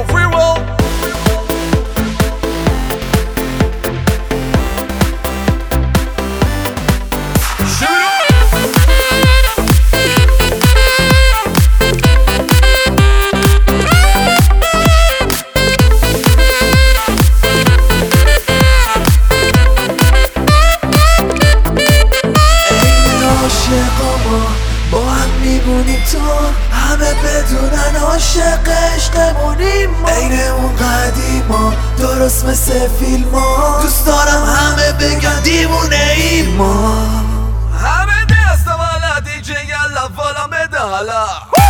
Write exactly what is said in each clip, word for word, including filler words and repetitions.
free roll. با هم میبونیم تو همه بدونن عاشق عشقمونیم ما عین اون قدیما درست مثل فیلم ها دوست دارم همه بگن دیوونه ایم ما همه دست والا دیجی یلا والا بده حالا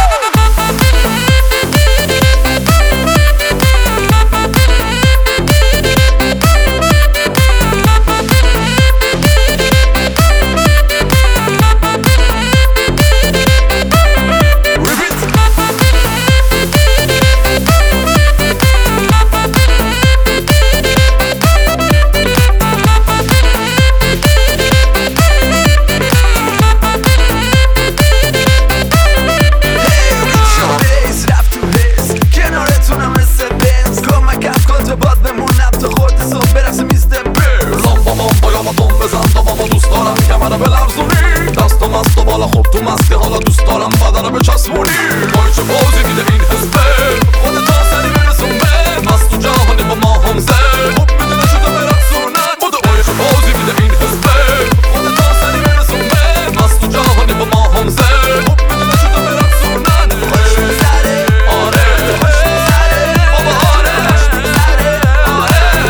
خب تو مستی حالا دوست دارم بدنه بچسبونی وای چه بازی میده این حسبه خودت تا سری برسون به مست و جهانی با ما هم زه خب میدونه شده برسونن بودو وای چه بازی میده این حسبه خودت تا سری برسون به مست و جهانی با ما هم زه خب میدونه شده برسونن خوش میزره آره خوش میزره بابا آره خوش میزره آره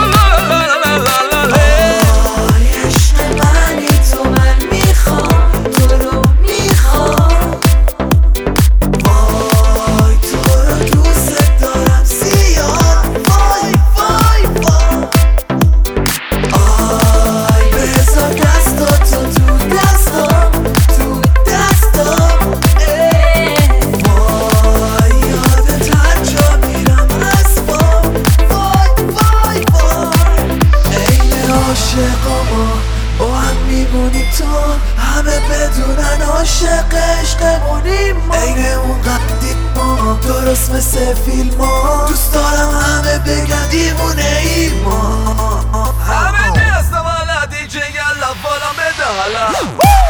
آی عشق منی تو من میخوام با هم میبونیم تو همه بدونن عاشق عشقمونیم ما عین اون قدیم ما درست مثل فیلم ها دوست دارم همه بگن دیوونه ایم ما همه دست والا دیجی یلا والا بده حالا